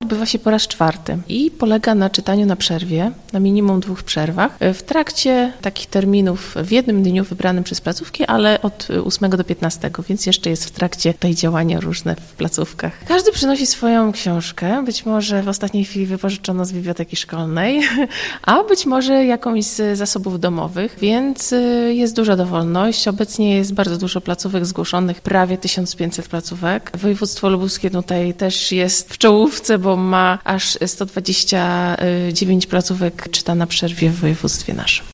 odbywa się po raz 4 i polega na czytaniu na przerwie, na minimum 2 przerwach, w trakcie takich terminów w jednym dniu wybranym przez placówki, ale od 8 do 15, więc jeszcze jest w trakcie tej działania różne w placówkach. Każdy przynosi swoją książkę, być może w ostatniej chwili wypożyczono z biblioteki szkolnej, a być może jakąś z zasobów domowych, więc jest duża dowolność. Obecnie jest bardzo dużo placówek zgłoszonych, prawie 1500 placówek. Województwo lubuskie tutaj też jest w czołówce, bo ma aż 129 placówek czyta na przerwie w województwie naszym.